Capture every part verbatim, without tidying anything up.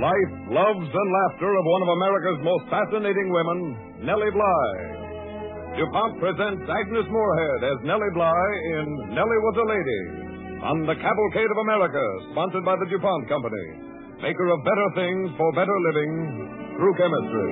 life, loves, and laughter of one of America's most fascinating women, Nellie Bly. DuPont presents Agnes Moorehead as Nellie Bly in Nellie Was a Lady on the Cavalcade of America, sponsored by the DuPont Company, maker of better things for better living through chemistry.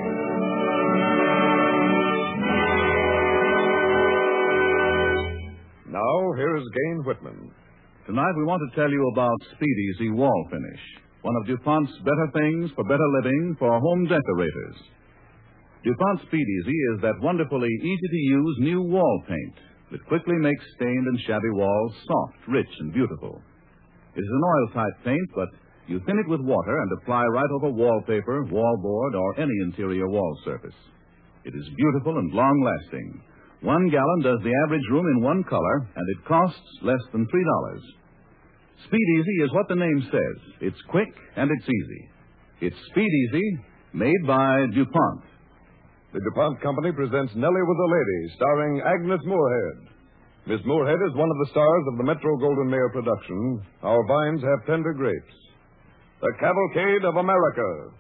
Now, here's Gane Whitman. Tonight we want to tell you about Speed Easy Wall Finish, one of DuPont's better things for better living for home decorators. DuPont Speed Easy is that wonderfully easy-to-use new wall paint that quickly makes stained and shabby walls soft, rich, and beautiful. It is an oil-type paint, but you thin it with water and apply right over wallpaper, wallboard, or any interior wall surface. It is beautiful and long-lasting. One gallon does the average room in one color, and it costs less than three dollars. Speed Easy is what the name says. It's quick and it's easy. It's Speed Easy, made by DuPont. The DuPont Company presents Nellie Was a Lady, starring Agnes Moorehead. Miss Moorehead is one of the stars of the Metro-Goldwyn-Mayer production, Our Vines Have Tender Grapes. The Cavalcade of America.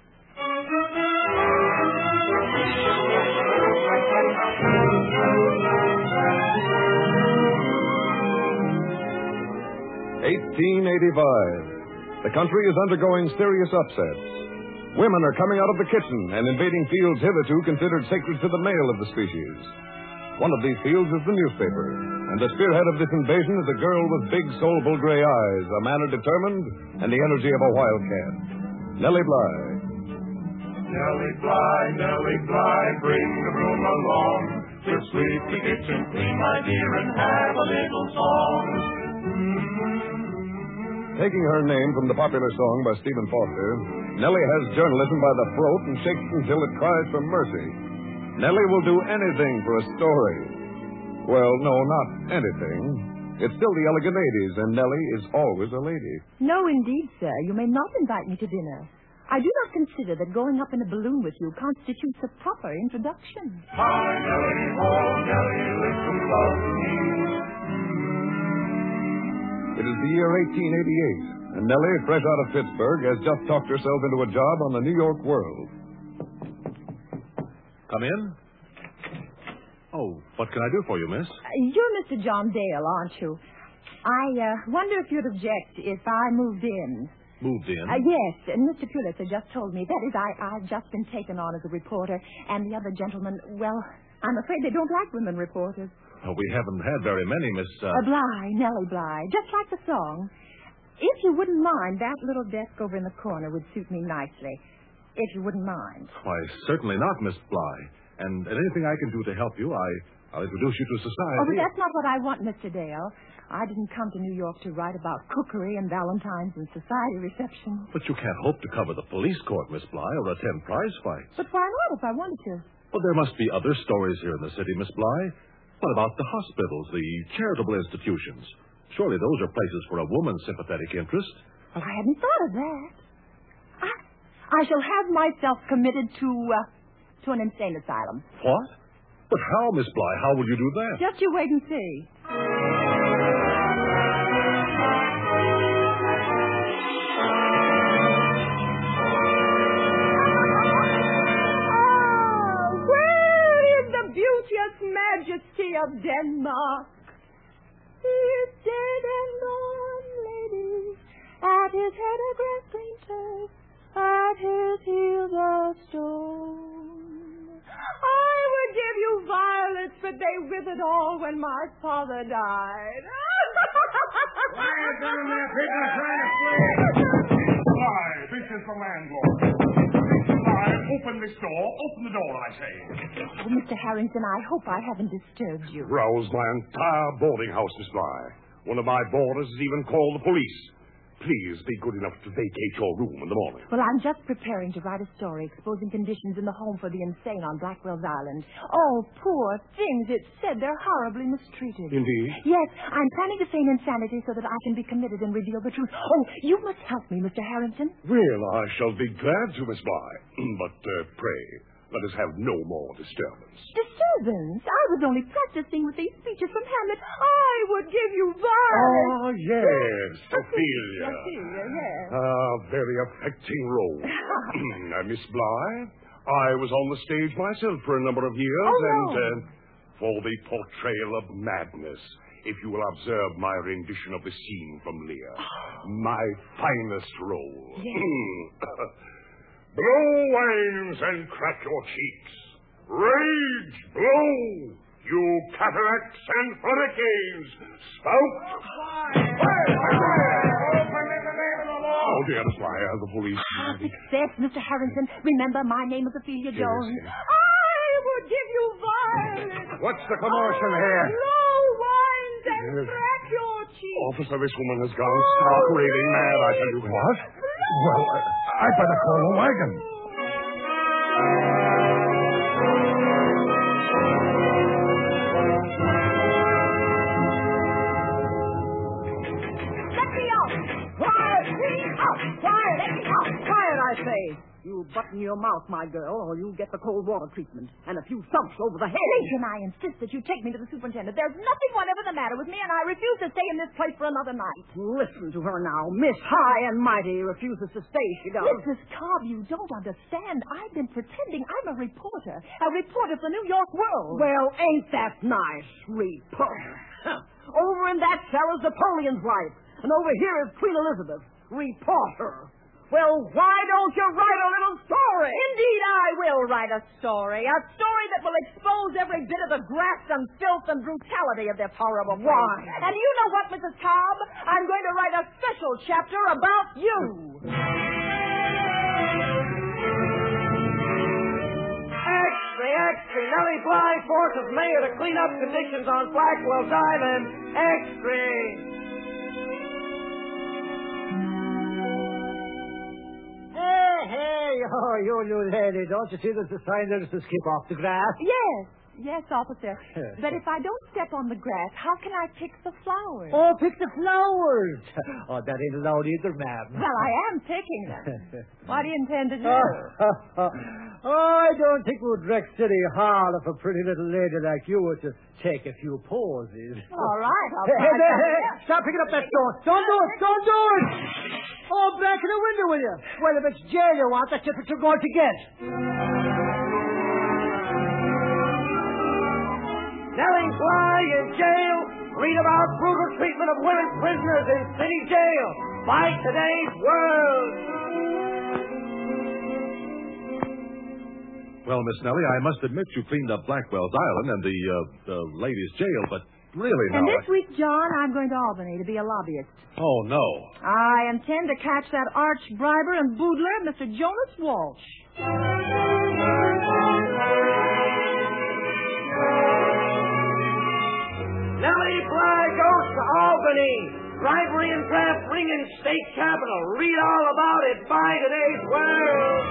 eighteen eighty-five. The country is undergoing serious upsets. Women are coming out of the kitchen and invading fields hitherto considered sacred to the male of the species. One of these fields is the newspaper, and the spearhead of this invasion is a girl with big, soulful gray eyes, a manner determined, and the energy of a wildcat. Nellie Bly. Nellie Bly, Nellie Bly, bring the broom along. We'll sweep the kitchen clean, my dear, and have a little song. Taking her name from the popular song by Stephen Foster, Nellie has journalism by the throat and shakes until it cries for mercy. Nellie will do anything for a story. Well, no, not anything. It's still the elegant eighties, and Nellie is always a lady. No, indeed, sir. You may not invite me to dinner. I do not consider that going up in a balloon with you constitutes a proper introduction. Hi, Nellie, oh, Nellie, listen, love me. It is the year eighteen eighty-eight, and Nellie, fresh out of Pittsburgh, has just talked herself into a job on the New York World. Come in. Oh, what can I do for you, miss? Uh, you're Mister John Dale, aren't you? I uh, wonder if you'd object if I moved in. Moved in? Uh, yes, and Mister Pulitzer just told me. That is, I, I've just been taken on as a reporter, and the other gentlemen, well, I'm afraid they don't like women reporters. Oh, we haven't had very many, Miss... Uh... Uh, Bly, Nellie Bly, just like the song. If you wouldn't mind, that little desk over in the corner would suit me nicely. If you wouldn't mind. Why, certainly not, Miss Bly. And anything I can do to help you, I, I'll introduce you to society. Oh, but that's not what I want, Mister Dale. I didn't come to New York to write about cookery and valentines and society receptions. But you can't hope to cover the police court, Miss Bly, or attend prize fights. But why not if I wanted to? Well, there must be other stories here in the city, Miss Bly. What about the hospitals, the charitable institutions? Surely those are places for a woman's sympathetic interest. Well, I hadn't thought of that. I, I shall have myself committed to, uh, to an insane asylum. What? But how, Miss Bly? How will you do that? Just you wait and see. Majesty of Denmark. He is dead and gone, ladies. At his head a grass green turf, at his heels a stone. I would give you violets, but they withered all when my father died. Quiet down there, people trying to flee. Why, this is the landlord. Open this door. Open the door, I say. Oh, Mister Harrington, I hope I haven't disturbed you. Roused my entire boarding house, Miss Bly. One of my boarders has even called the police. Please be good enough to vacate your room in the morning. Well, I'm just preparing to write a story exposing conditions in the home for the insane on Blackwell's Island. Oh, poor things. It's said they're horribly mistreated. Indeed? Yes, I'm planning to feign insanity so that I can be committed and reveal the truth. Oh, you must help me, Mister Harrington. Well, I shall be glad to, Miss Bly. But uh, pray, let us have no more disturbance. Disturbance? I was only practicing with these speeches from Hamlet. I would give you violence. Oh, yes, Ophelia. Ophelia, yes. Ah, very affecting role. uh, Miss Bly, I was on the stage myself for a number of years, Oh, and no. uh, for the portrayal of madness, if you will observe my rendition of the scene from Lear, my finest role. Blow wines and crack your cheeks. Rage, blow, you cataracts and hurricanes. Spout. Open in the name of the law. Oh, dear, Miss Bly, uh, the police. Ah, success, Mister Harrington. Remember, my name is Ophelia Jones. yes. I would give you violence. What's the commotion here? Blow wines and Yes. crack your cheeks. Officer, this woman has gone stark raving mad, I tell you. What? Well, I, I'd better call a wagon. Let me out. Quiet, please. Out. Quiet. Let me out. Quiet, I say. You button your mouth, my girl, or you'll get the cold water treatment and a few thumps over the head. Major, I insist that you take me to the superintendent. There's nothing whatever the matter with me, and I refuse to stay in this place for another night. Listen to her now. Miss High and Mighty refuses to stay, she does. Missus Cobb, you don't understand. I've been pretending I'm a reporter. A reporter for the New York World. Well, ain't that nice, reporter? Huh. Over in that cell is Napoleon's wife, and over here is Queen Elizabeth, reporter. Well, why don't you write a little story? Indeed, I will write a story. A story that will expose every bit of the graft and filth and brutality of this horrible place. Why? And you know what, Missus Cobb? I'm going to write a special chapter about you. Extra, extra. Nellie Bly forces mayor to clean up conditions on Blackwell's Island. Extra. Hey, hey, oh, you new lady. Don't you see there's a sign there to skip off the grass? Yes, yes, officer. But if I don't step on the grass, how can I pick the flowers? Oh, pick the flowers. Oh, that ain't allowed either, ma'am. Well, I am picking them. What do you intend to do? Oh, I don't think it would wreck City Hall if a pretty little lady like you were to take a few poses. All right, I'll Hey, try hey, hey, something hey, else. stop picking up that stone. Don't do it. Don't do it. Oh, back in the window with you. Well, if it's jail you want, that's just what you're going to get. Nellie Bly in jail. Read about brutal treatment of women prisoners in city jail. By today's World. Well, Miss Nellie, I must admit you cleaned up Blackwell's Island and the, uh, the ladies' jail, but really now... And this week, John, I'm going to Albany to be a lobbyist. Oh, no. I intend to catch that arch briber and boodler, Mister Jonas Walsh. Nellie Bly goes to Albany. Bribery and draft ring in state capitol. Read all about it by today's World.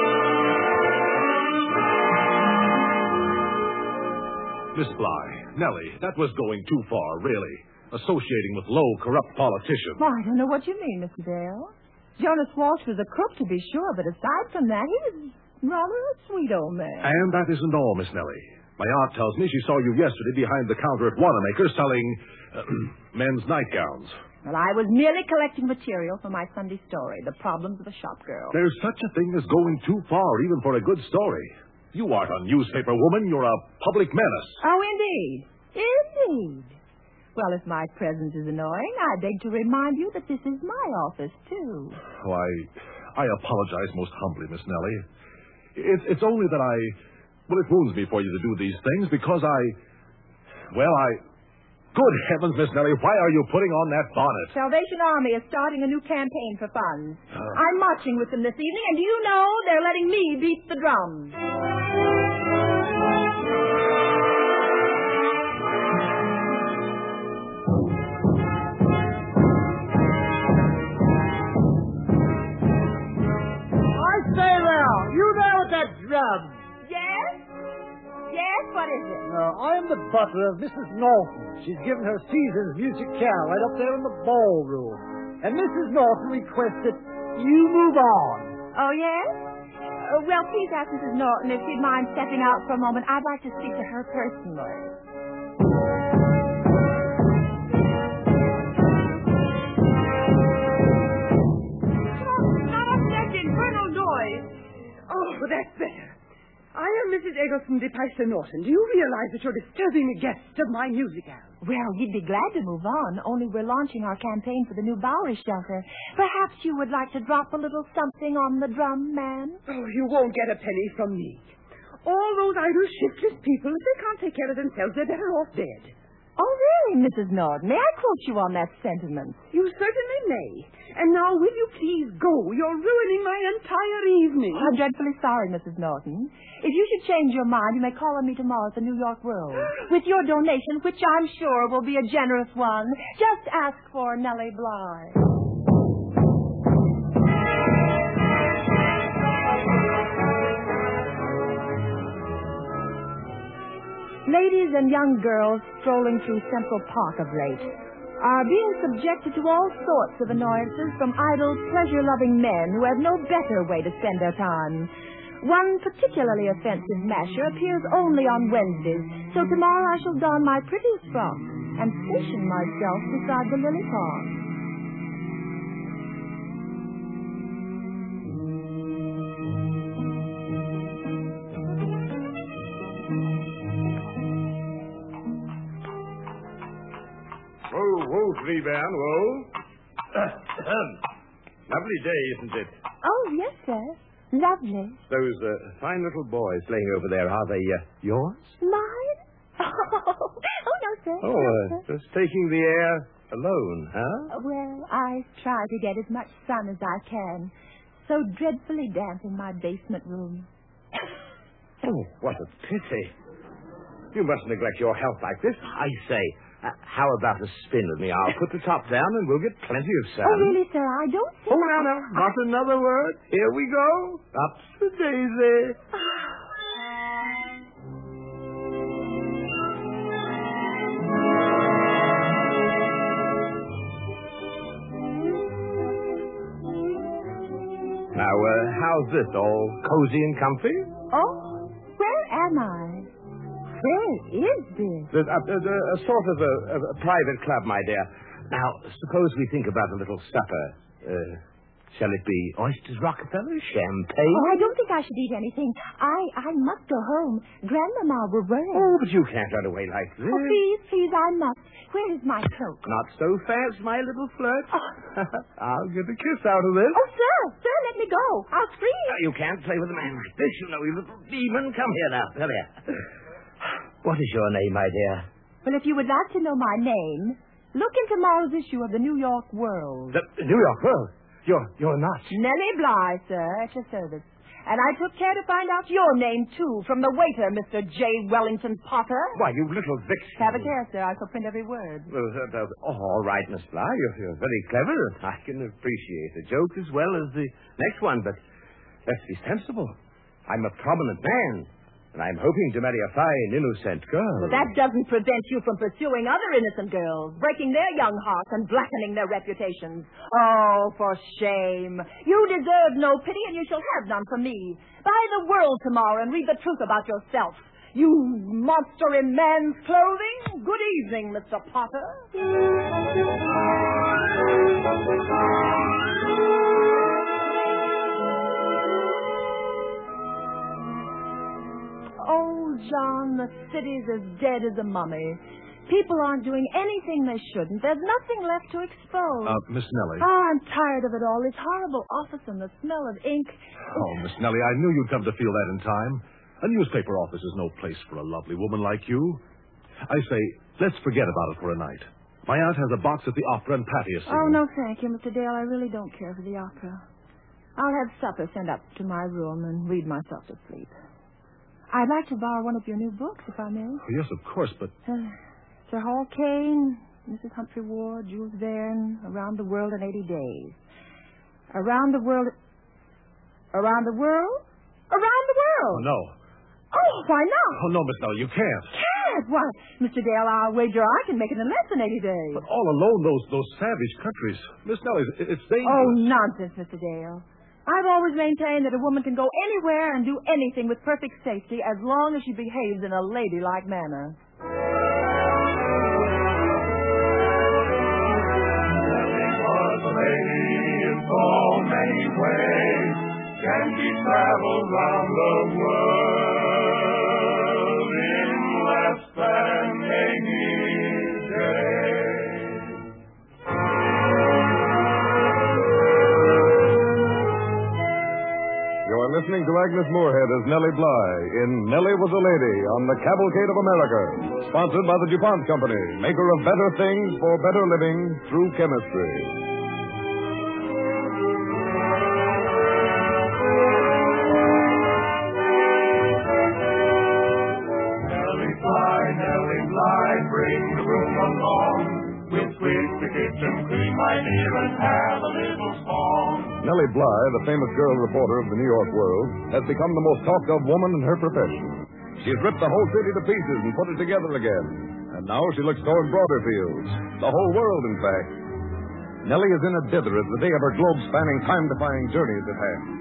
Miss Bly, Nellie, that was going too far, really. Associating with low, corrupt politicians. Well, I don't know what you mean, Mister Dale. Jonas Walsh was a crook, to be sure, but aside from that, he was rather a sweet old man. And that isn't all, Miss Nellie. My aunt tells me she saw you yesterday behind the counter at Wanamaker's selling uh, men's nightgowns. Well, I was merely collecting material for my Sunday story, The Problems of a Shop Girl. There's such a thing as going too far, even for a good story. You aren't a newspaper woman. You're a public menace. Oh, indeed. Indeed. Well, if my presence is annoying, I beg to remind you that this is my office, too. Oh, I, I apologize most humbly, Miss Nellie. It's, it's only that I... Well, it wounds me for you to do these things because I... Well, I... Good heavens, Miss Nellie, why are you putting on that bonnet? Salvation Army is starting a new campaign for funds. Uh. I'm marching with them this evening, and do you know they're letting me beat the drums. I say now, you there with that drum. Yes? Yes, what is it? Uh, I'm the butler of Missus Norton. She's given her season's musicale right up there in the ballroom. And Missus Norton requests that you move on. Oh, yes? Uh, well, please ask Missus Norton if she'd mind stepping out for a moment. I'd like to speak to her personally. Madame de Peyster Norton, do you realize that you're disturbing a guest of my music house? Well, we'd be glad to move on, only we're launching our campaign for the new Bowery shelter. Perhaps you would like to drop a little something on the drum, man? Oh, you won't get a penny from me. All those idle, shiftless people, if they can't take care of themselves, they're better off dead. Oh, really, Missus Norton? May I quote you on that sentiment? You certainly may. And now, will you please go? You're ruining my entire evening. I'm dreadfully sorry, Missus Norton. If you should change your mind, you may call on me tomorrow at the New York World. With your donation, which I'm sure will be a generous one, just ask for Nellie Bly. Ladies and young girls strolling through Central Park of late are being subjected to all sorts of annoyances from idle, pleasure-loving men who have no better way to spend their time. One particularly offensive masher appears only on Wednesdays, so tomorrow I shall don my prettiest frock and station myself beside the lily pond. Whoa, whoa, Three Van, whoa. Lovely day, isn't it? Oh, yes, sir. Lovely. Those uh, fine little boys playing over there, are they uh, yours? Mine? Oh, no, sir. Oh, no, uh, sir. just taking the air alone, huh? Well, I try to get as much sun as I can. So dreadfully damp in my basement room. Oh, what a pity. You mustn't neglect your health like this. I say, uh, how about a spin with me? I'll put the top down and we'll get plenty of sun. Oh, really, sir? I don't think... Oh, no, no, not another word. Here we go. Up the daisy. Now, uh, how's this? All cozy and comfy? Oh, where am I? Where is this? There's a, a, a sort of a, a private club, my dear. Now, suppose we think about a little supper. Uh, shall it be oysters, Rockefeller, champagne? Oh, I don't think I should eat anything. I, I must go home. Grandmama will worry. Oh, but you can't run away like this. Oh, please, please, I must. Where is my cloak? Not so fast, my little flirt. Oh. I'll get a kiss out of this. Oh, sir, sir, let me go. I'll scream. Now, you can't play with a man like this, you know, you little demon. Come here now. Come here. What is your name, my dear? Well, if you would like to know my name, look in tomorrow's issue of the New York World. The New York World? You're, you're not. Nellie Bly, sir, at your service. And I took care to find out your name, too, from the waiter, Mister J. Wellington Potter. Why, you little vixen. Have a care, sir. I shall print every word. Well, uh, uh, oh, all right, Miss Bly. You're, you're very clever. I can appreciate the joke as well as the next one, but let's be sensible. I'm a prominent man, and I'm hoping to marry a fine, innocent girl. Well, that doesn't prevent you from pursuing other innocent girls, breaking their young hearts and blackening their reputations. Oh, for shame. You deserve no pity, and you shall have none from me. Buy the World tomorrow and read the truth about yourself. You monster in man's clothing. Good evening, Mister Potter. Oh, John, the city's as dead as a mummy. People aren't doing anything they shouldn't. There's nothing left to expose. Uh, Miss Nellie. Oh, I'm tired of it all. This horrible office and the smell of ink. Oh, Miss Nellie, I knew you'd come to feel that in time. A newspaper office is no place for a lovely woman like you. I say, let's forget about it for a night. My aunt has a box at the opera and Patty is singing. Oh, no, thank you, Mister Dale. I really don't care for the opera. I'll have supper sent up to my room and read myself to sleep. I'd like to borrow one of your new books, if I may. Oh, yes, of course, but... Uh, Sir Hall Caine, Missus Humphrey Ward, Jules Verne, Around the World in eighty days. Around the World... Around the World? Around the World! Oh, no. Oh, why not? Oh, no, Miss Nellie, you can't. Can't? Why, Mister Dale, I'll wager I can make it in less than eighty days. But all alone, those those savage countries. Miss Nellie, it- it's dangerous. Oh, nonsense, Mister Dale. I've always maintained that a woman can go anywhere and do anything with perfect safety as long as she behaves in a ladylike manner. In so many ways can be traveled round the world. to Agnes Moorehead as Nellie Bly in Nellie Was a Lady on the Cavalcade of America, sponsored by the DuPont Company, maker of better things for better living through chemistry. Nellie Bly, Nellie Bly, bring the room along. We'll sweep the kitchen clean, my dear, and have a little song. Nellie Bly, the famous girl reporter of the New York World, has become the most talked of woman in her profession. She's ripped the whole city to pieces and put it together again. And now she looks toward broader fields. The whole world, in fact. Nellie is in a dither as the day of her globe-spanning, time-defying journey is at hand.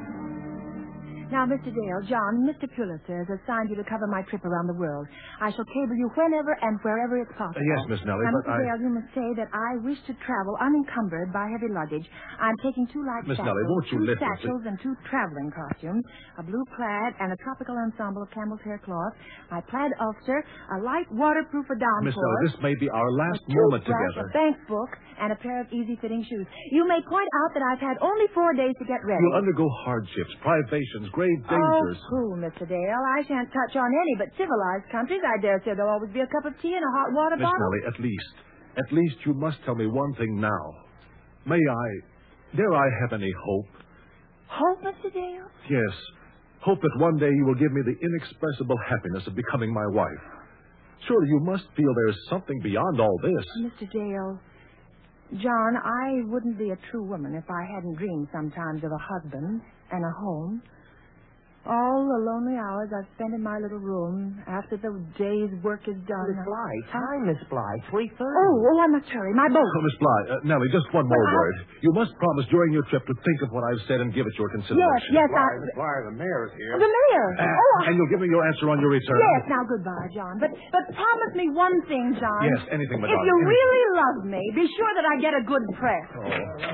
Now, Mister Dale, John, Mister Pulitzer has assigned you to cover my trip around the world. I shall cable you whenever and wherever it's possible. Uh, yes, Miss Nellie, now, but Mister I... Dale, you must say that I wish to travel unencumbered by heavy luggage. I'm taking two light Miss satchels, Nellie, won't you two listen to- satchels and two traveling costumes, a blue plaid and a tropical ensemble of camel's hair cloth, my plaid ulster, a light waterproof for downpour. Miss Nellie, this may be our last a moment toothbrush, together. a bank book, and a pair of easy-fitting shoes. You may point out that I've had only four days to get ready. You'll undergo hardships, privations, grave Oh, dangers. cool, Mister Dale. I shan't touch on any but civilized countries. I dare say there'll always be a cup of tea and a hot water Miss bottle. Nellie, at least, at least you must tell me one thing now. May I, dare I have any hope? Hope, Mister Dale? Yes, hope that one day you will give me the inexpressible happiness of becoming my wife. Surely you must feel there's something beyond all this. Mister Dale, John, I wouldn't be a true woman if I hadn't dreamed sometimes of a husband and a home. All the lonely hours I've spent in my little room after the day's work is done. Miss Bly, time, Miss Bly, three thirty. Oh, oh, I must hurry. My boat. Oh, Miss Bly, uh, Nellie, just one more Well, I- word. You must promise during your trip to think of what I've said and give it your Yes, consideration. yes, Bly, I... Miss Bly, the mayor's here. The mayor. Uh, oh, and you'll give me your answer on your return. yes, now goodbye, John. But but promise me one thing, John. Yes, anything, If madame. you Anything. really love me, be sure that I get a good press. Oh.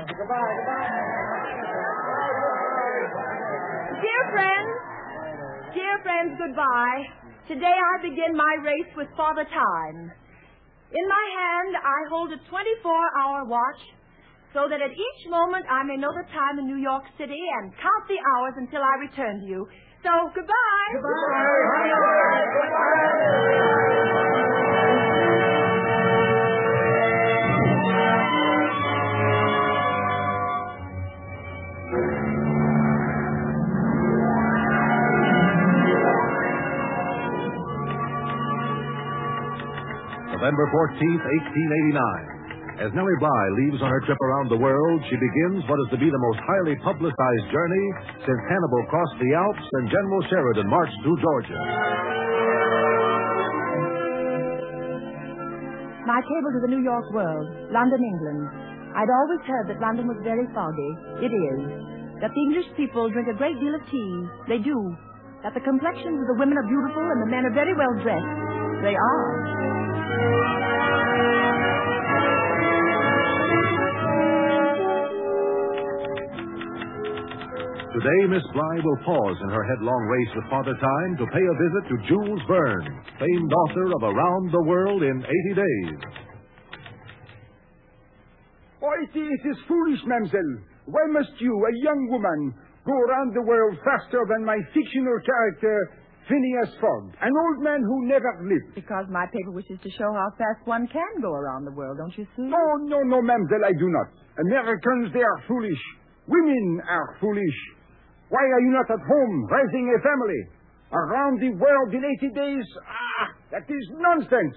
Dear friends, dear friends, goodbye. Today I begin my race with Father Time. In my hand, I hold a twenty-four hour watch so that at each moment I may know the time in New York City and count the hours until I return to you. So, goodbye. November fourteenth, eighteen eighty-nine. As Nellie Bly leaves on her trip around the world, she begins what is to be the most highly publicized journey since Hannibal crossed the Alps and General Sheridan marched through Georgia. My cable to the New York World, London, England. I'd always heard that London was very foggy. It is. That the English people drink a great deal of tea. They do. That the complexions of the women are beautiful and the men are very well dressed. They are. Today, Miss Bly will pause in her headlong race with Father Time to pay a visit to Jules Verne, famed author of Around the World in eighty days. Oh, it, it is foolish, mademoiselle. Why must you, a young woman, go around the world faster than my fictional character, Phineas Fogg, an old man who never lived? Because my paper wishes to show how fast one can go around the world, don't you see? No, no, no, mademoiselle, I do not. Americans, they are foolish. Women are foolish. Why are you not at home, raising a family? Around the world in eighty days? Ah, that is nonsense.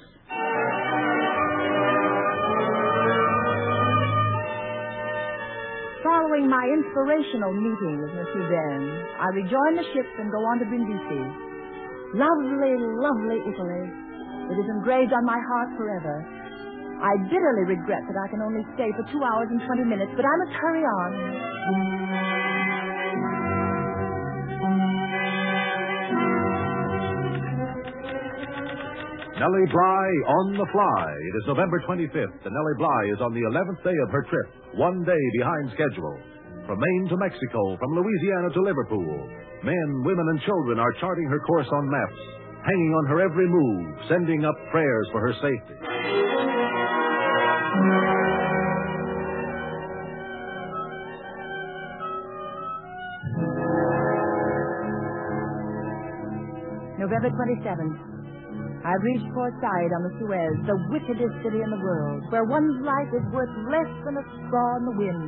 Following my inspirational meeting with Monsieur Verne, I rejoin the ship and go on to Brindisi. Lovely, lovely Italy. It is engraved on my heart forever. I bitterly regret that I can only stay for two hours and twenty minutes, but I must hurry on. Nellie Bly on the fly. It is November twenty-fifth, and Nellie Bly is on the eleventh day of her trip, one day behind schedule. From Maine to Mexico, from Louisiana to Liverpool, men, women, and children are charting her course on maps, hanging on her every move, sending up prayers for her safety. November twenty-seventh. I've reached Port Said on the Suez, the wickedest city in the world, where one's life is worth less than a straw in the wind.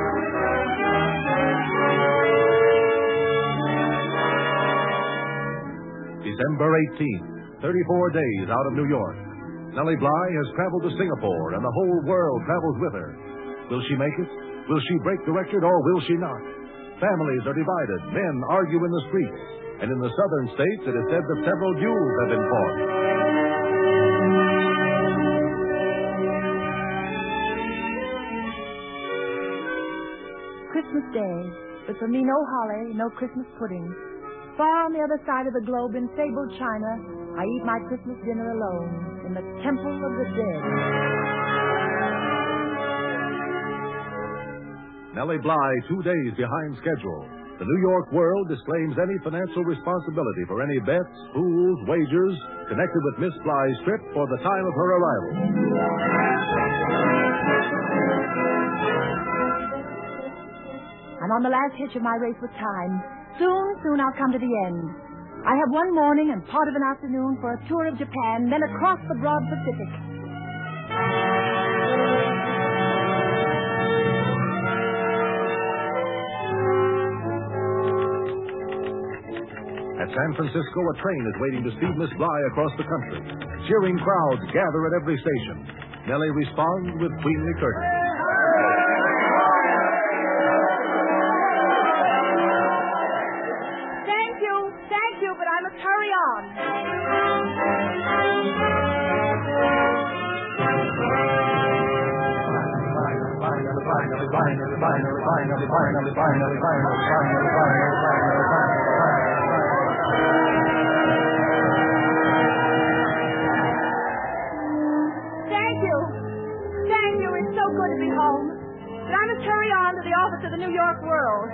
December eighteenth, thirty-four days out of New York. Nellie Bly has traveled to Singapore, and the whole world travels with her. Will she make it? Will she break the record, or will she not? Families are divided. Men argue in the streets. And in the southern states, it is said that several duels have been fought. Christmas Day, but for me no holly, no Christmas pudding. Far on the other side of the globe in fabled China, I eat my Christmas dinner alone in the Temple of the Dead. Nellie Bly, two days behind schedule. The New York World disclaims any financial responsibility for any bets, pools, wagers connected with Miss Bly's trip for the time of her arrival. I'm on the last hitch of my race with time. Soon, soon I'll come to the end. I have one morning and part of an afternoon for a tour of Japan, then across the broad Pacific. At San Francisco, a train is waiting to speed Miss Bly across the country. Cheering crowds gather at every station. Nellie responds with queenly courtesy. Thank you, thank you, but I must hurry on. To the New York World.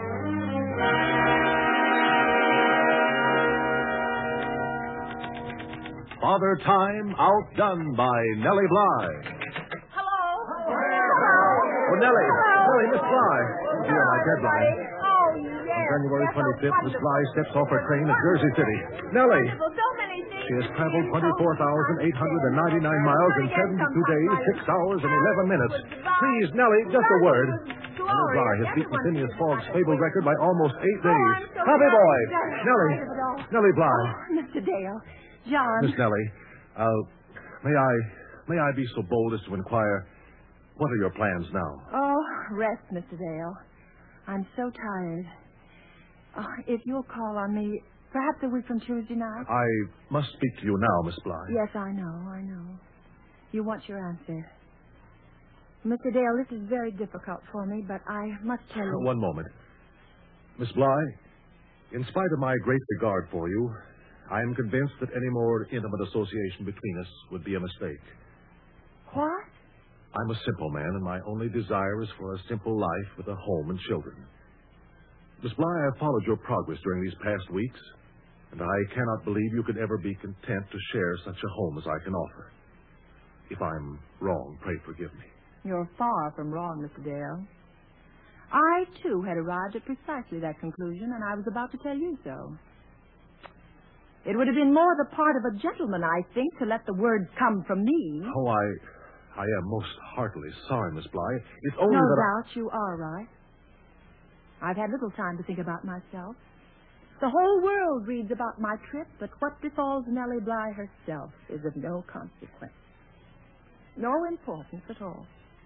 Father Time outdone by Nellie Bly. Hello. Oh, Nellie. Hello. Nellie, Miss Bly. Oh, dear, my deadline. Oh, yes. On January yes, twenty-fifth, so Miss Bly steps off her train at Jersey City. Nellie. Wonderful. So many things. She has traveled twenty-four thousand eight hundred ninety-nine miles in seventy-two days, six hours, and eleven minutes. Please, Nellie, just a word. Nellie Bly has beaten Phineas Fogg's fabled record by almost eight days. Oh, Happy boy! Nellie. Nellie Bly. Oh, Mister Dale. John. Miss Nellie, uh, may I, may I be so bold as to inquire, what are your plans now? Oh, rest, Mister Dale. I'm so tired. Oh, if you'll call on me, perhaps a week from Tuesday night. I must speak to you now, Miss Bly. Yes, I know, I know. You want your answer. Mister Dale, this is very difficult for me, but I must tell you... One moment. Miss Bly, in spite of my great regard for you, I am convinced that any more intimate association between us would be a mistake. What? I'm a simple man, and my only desire is for a simple life with a home and children. Miss Bly, I have followed your progress during these past weeks, and I cannot believe you could ever be content to share such a home as I can offer. If I'm wrong, pray forgive me. You're far from wrong, Mister Dale. I, too, had arrived at precisely that conclusion, and I was about to tell you so. It would have been more the part of a gentleman, I think, to let the words come from me. Oh, I... I am most heartily sorry, Miss Bly. It's only no that doubt you are right. I've had little time to think about myself. The whole world reads about my trip, but what befalls Nellie Bly herself is of no consequence. No importance at all.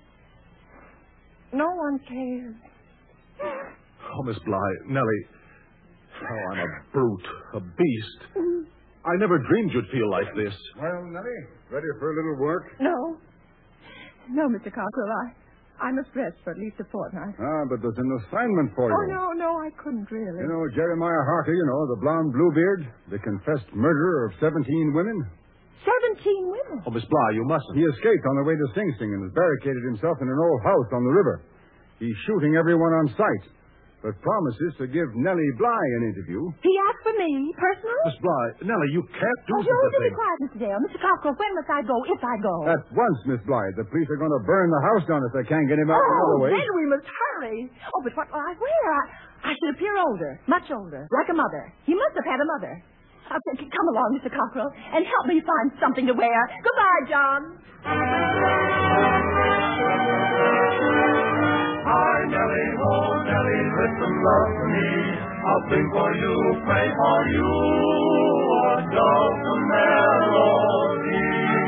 No one cares. Oh, Miss Bly, Nellie. Oh, I'm a brute, a beast. I never dreamed you'd feel like this. Well, Nellie, ready for a little work? No. No, Mister Cockrell, I, I must rest for at least a fortnight. Ah, but there's an assignment for you. Oh, no, no, I couldn't really. You know Jeremiah Harker, you know, the blonde Bluebeard, the confessed murderer of seventeen women? Seventeen women? Oh, Miss Bly, you mustn't. He escaped on the way to Sing Sing and has barricaded himself in an old house on the river. He's shooting everyone on sight, but promises to give Nellie Bly an interview. He asked for me, personally? Miss Bly, Nellie, you can't do Oh, such you a be thing. quiet, Mister Dale. Mister Cockrell, when must I go, if I go? At once, Miss Bly. The police are going to burn the house down if they can't get him out oh, another way. then we must hurry. Oh, but what will I wear? I, I should appear older, much older, like a mother. He must have had a mother. Uh, c- come along, Mister Cockrell, and help me find something to wear. Goodbye, John. Hi, Nellie, oh, Nellie, listen, love me. I'll sing for you, pray for you, a dulcet melody.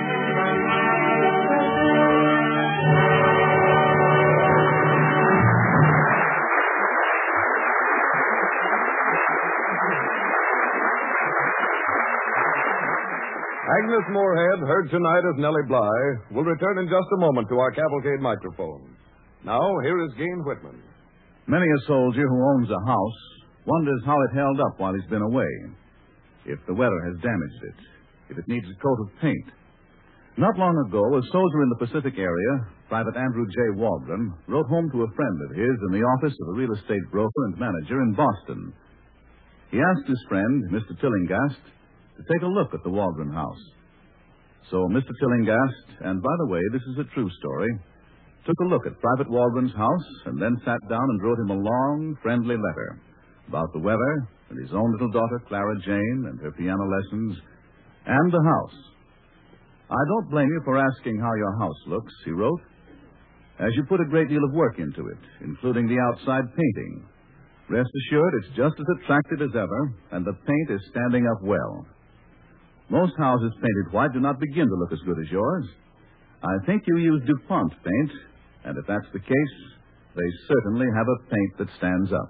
Agnes Moorehead, heard tonight as Nellie Bly, will return in just a moment to our cavalcade microphone. Now, here is Gene Whitman. Many a soldier who owns a house wonders how it held up while he's been away, if the weather has damaged it, if it needs a coat of paint. Not long ago, a soldier in the Pacific area, Private Andrew J. Waldron, wrote home to a friend of his in the office of a real estate broker and manager in Boston. He asked his friend, Mister Tillinghast, to take a look at the Waldron house. So Mister Tillinghast, and by the way, this is a true story, took a look at Private Waldron's house and then sat down and wrote him a long, friendly letter about the weather and his own little daughter, Clara Jane, and her piano lessons, and the house. I don't blame you for asking how your house looks, he wrote, as you put a great deal of work into it, including the outside painting. Rest assured, it's just as attractive as ever, and the paint is standing up well. Most houses painted white do not begin to look as good as yours. I think you use DuPont paint, and if that's the case, they certainly have a paint that stands up.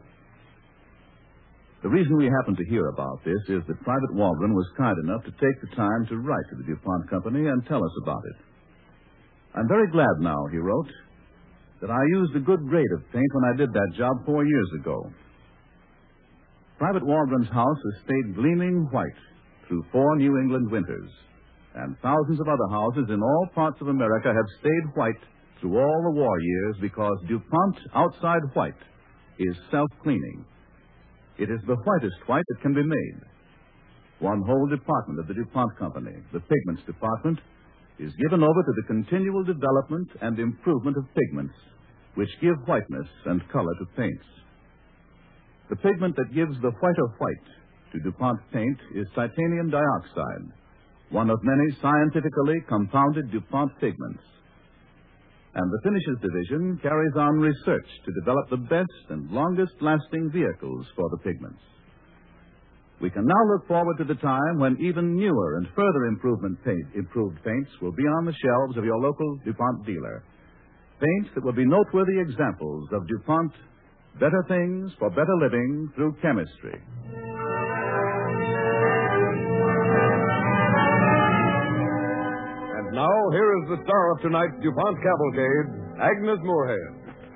The reason we happen to hear about this is that Private Waldron was kind enough to take the time to write to the DuPont Company and tell us about it. I'm very glad now, he wrote, that I used a good grade of paint when I did that job four years ago. Private Waldron's house has stayed gleaming white through four New England winters, and thousands of other houses in all parts of America have stayed white through all the war years because DuPont outside white is self-cleaning. It is the whitest white that can be made. One whole department of the DuPont Company, the Pigments Department, is given over to the continual development and improvement of pigments, which give whiteness and color to paints. The pigment that gives the whiter white to DuPont paint is titanium dioxide, one of many scientifically compounded DuPont pigments. And the Finishes Division carries on research to develop the best and longest-lasting vehicles for the pigments. We can now look forward to the time when even newer and further improvement paint, improved paints will be on the shelves of your local DuPont dealer. Paints that will be noteworthy examples of DuPont, better things for better living through chemistry. And now, here is the star of tonight's DuPont Cavalcade, Agnes Moorehead.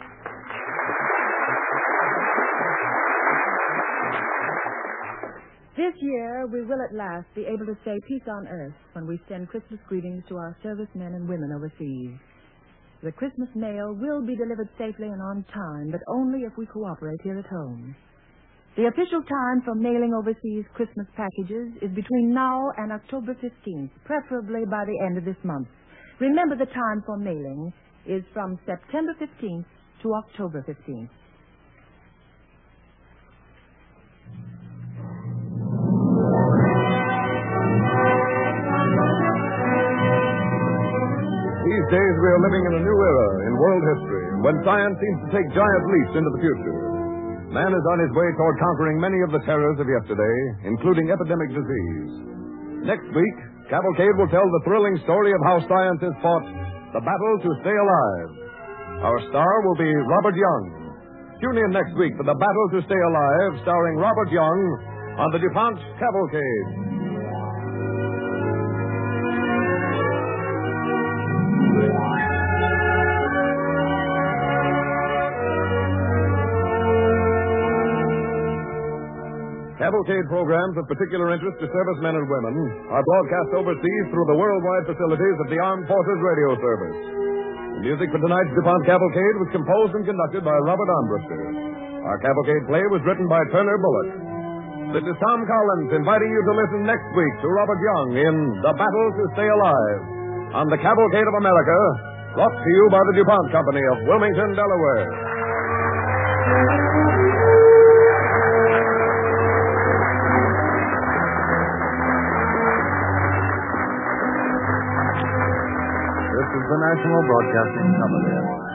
This year, we will at last be able to say peace on earth when we send Christmas greetings to our servicemen and women overseas. The Christmas mail will be delivered safely and on time, but only if we cooperate here at home. The official time for mailing overseas Christmas packages is between now and October fifteenth, preferably by the end of this month. Remember, the time for mailing is from September fifteenth to October fifteenth. These days we are living in a new era in world history, when science seems to take giant leaps into the future. Man is on his way toward conquering many of the terrors of yesterday, including epidemic disease. Next week, Cavalcade will tell the thrilling story of how science has fought the battle to stay alive. Our star will be Robert Young. Tune in next week for The Battle to Stay Alive, starring Robert Young on the DuPont Cavalcade. Cavalcade programs of particular interest to servicemen and women are broadcast overseas through the worldwide facilities of the Armed Forces Radio Service. The music for tonight's DuPont Cavalcade was composed and conducted by Robert Armbruster. Our Cavalcade play was written by Turner Bullock. This is Tom Collins inviting you to listen next week to Robert Young in The Battle to Stay Alive on the Cavalcade of America, brought to you by the DuPont Company of Wilmington, Delaware. the National Broadcasting Company.